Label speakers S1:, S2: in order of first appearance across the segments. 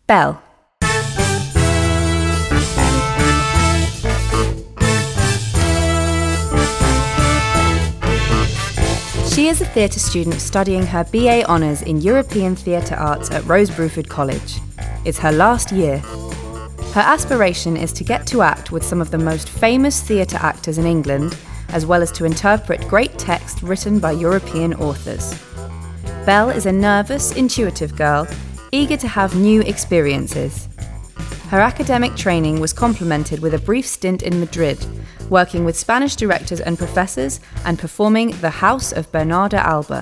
S1: Belle. She is a theatre student studying her BA Honours in European Theatre Arts at Rose Bruford College. It's her last year. Her aspiration is to get to act with some of the most famous theatre actors in England, as well as to interpret great text written by European authors. Belle is a nervous, intuitive girl, eager to have new experiences. Her academic training was complemented with a brief stint in Madrid, working with Spanish directors and professors and performing The House of Bernarda Alba.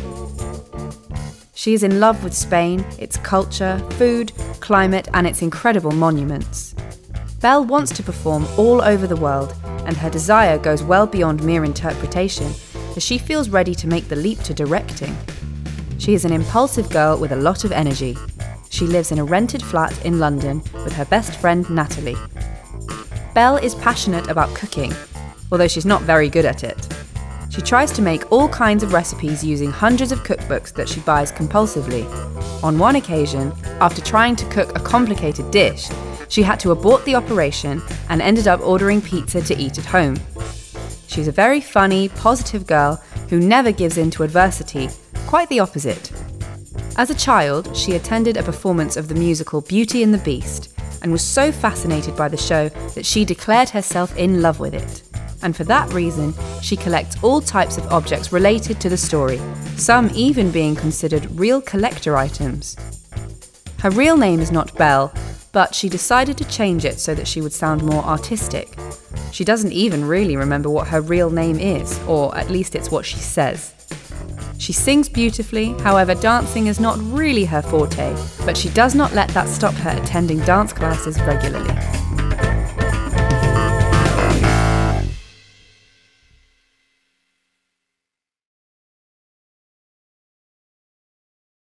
S1: She is in love with Spain, its culture, food, climate, and its incredible monuments. Belle wants to perform all over the world, and her desire goes well beyond mere interpretation, as she feels ready to make the leap to directing. She is an impulsive girl with a lot of energy. She lives in a rented flat in London with her best friend Natalie. Belle is passionate about cooking, although she's not very good at it. She tries to make all kinds of recipes using hundreds of cookbooks that she buys compulsively. On one occasion, after trying to cook a complicated dish, she had to abort the operation and ended up ordering pizza to eat at home. She's a very funny, positive girl who never gives in to adversity, quite the opposite. As a child, she attended a performance of the musical Beauty and the Beast and was so fascinated by the show that she declared herself in love with it. And for that reason, she collects all types of objects related to the story, some even being considered real collector items. Her real name is not Belle, but she decided to change it so that she would sound more artistic. She doesn't even really remember what her real name is, or at least it's what she says. She sings beautifully, however dancing is not really her forte, but she does not let that stop her attending dance classes regularly.